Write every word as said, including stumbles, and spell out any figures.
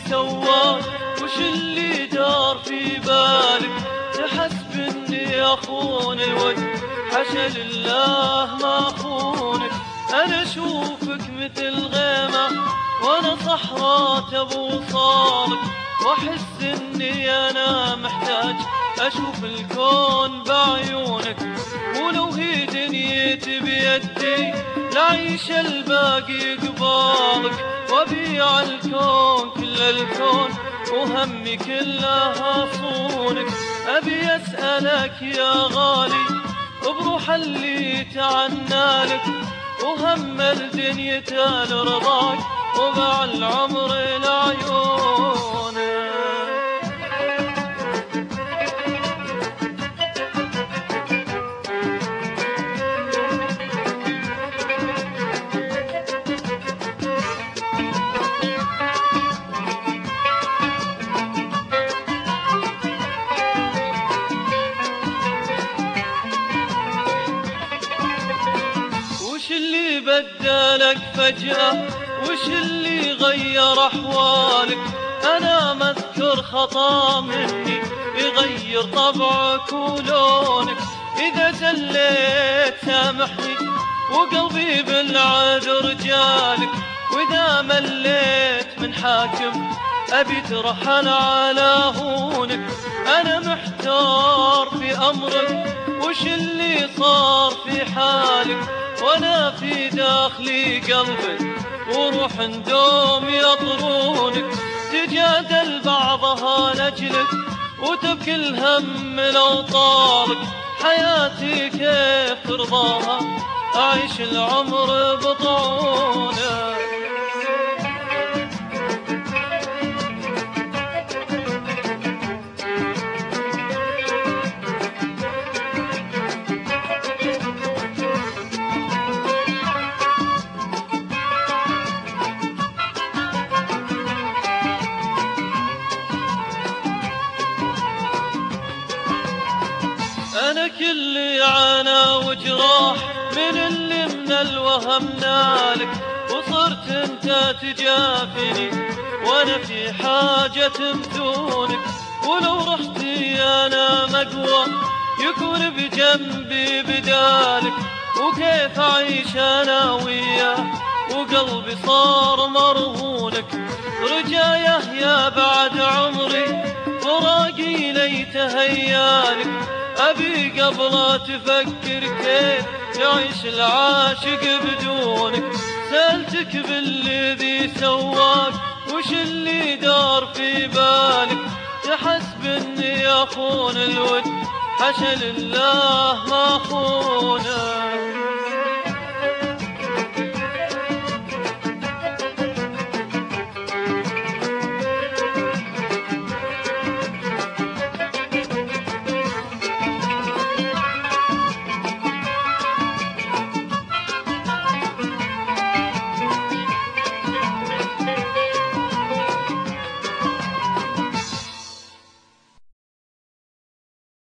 سواك وش اللي دار في بالك تحسب اني اخون الود حاشا لله ما اخونك. انا اشوفك مثل غيمة وانا صحراء بوصالك واحس اني انا محتاج اشوف الكون بعيونك. ولو هي دنيتي بيدي لعيش الباقي قبالك وابيع الكون كل الكون وهمي كلها صونك. ابي اسألك يا غالي بروح اللي تعنالك وهم الدنيا لرضاك وباع العمر لعيونك. وش اللي بدلك فجأة وش اللي غير أحوالك؟ أنا مذكر خطأ مني يغير طبعك ولونك. إذا زليت سامحني وقلبي بالعذر جالك وإذا مليت من حاكم أبي ترحل على هونك. أنا محتار في أمرك وش اللي صار في حالك وانا في داخلي قلبي وروح ندوم يطرونك. تجادل بعضها لاجلك وتبكي الهم لو طالك. حياتي كيف ترضاها اعيش العمر بطعونك. أنا كل عانى وجراح من اللي من الوهم نالك وصرت أنت تجافني وأنا في حاجة بدونك. ولو رحتي أنا مقوى يكون بجنبي بدالك وكيف أعيش أنا وياه وقلبي صار مرهونك. رجايه يا بعد عمري فراقي ليت هيالك أبي قبل تفكر كيف يعيش العاشق بدونك. سألتك بالذي سواك وش اللي دار في بالك تحسب اني اخون الود حاشا لله ما اخونك.